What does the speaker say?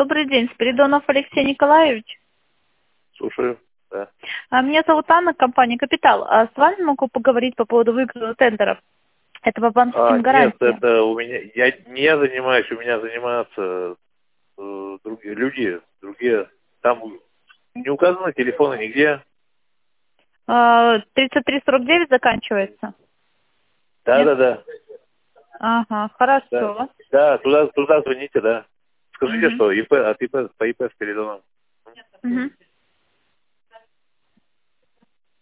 Добрый день, Спиридонов Алексей Николаевич. Слушаю, да. Меня зовут Анна, компания «Капитал». С вами могу поговорить по поводу выигрыша тендеров. Это по банковским Нет, гарантиям. это у меня, я не занимаюсь, у меня занимаются другие, там не указаны телефоны нигде. 3349 заканчивается? Нет? Да. Ага, хорошо. Да, туда звоните, да. Скажите, Мгм. что ИП, от ИП, по ИП Спиридонов. Мгм.